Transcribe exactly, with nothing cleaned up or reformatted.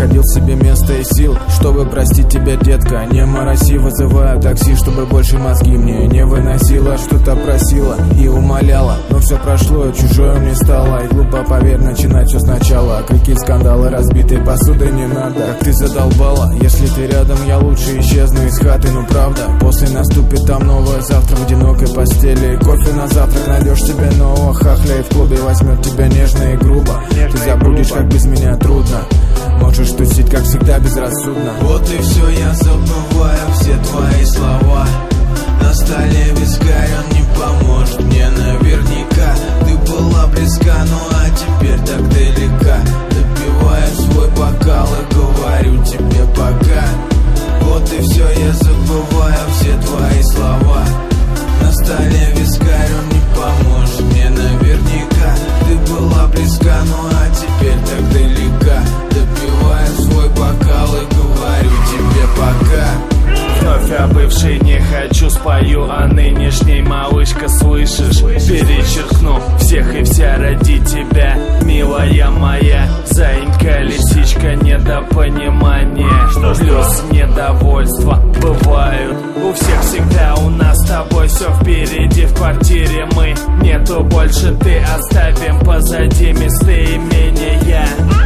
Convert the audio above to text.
находил себе место и сил, чтобы простить тебя, детка. Не мороси, вызываю такси, чтобы больше мозги мне не выносила. Что-то просила и умоляла, но все прошло, чужое мне стало. И глупо, поверь, начинать все сначала. Крики, скандалы, разбитой посуды не надо. Как ты задолбала, если ты рядом, я лучше исчезну из хаты. Ну правда, после наступит там новое завтра в одинокой постели. Кофе на завтрак, найдешь себе нового хахля, и в клубе возьмет тебя нежно и грубо. Ты забудешь, как без меня трудно. Можешь тусить, как всегда, безрассудно. Вот и все, я забываю все твои слова. На столе вискарь, он не поможет мне наверняка. Ты была близка, ну а теперь так далека. Допиваю свой бокал и говорю тебе пока. Вот и все, я забываю все твои слова. На столе вискарь, он не поможет мне наверняка. Ты была близка, ну а теперь так далека. Допиваю свой бокал и говорю тебе пока. Вновь о бывшей не хочу, спою о нынешней, малышка, слышишь? Перечеркну всех и вся ради тебя, милая моя. Заинька, лисичка, недопонимание, плюс недовольство бывают у всех всегда. У нас с тобой все впереди, в квартире мы. Нету больше, ты, оставим позади места имения.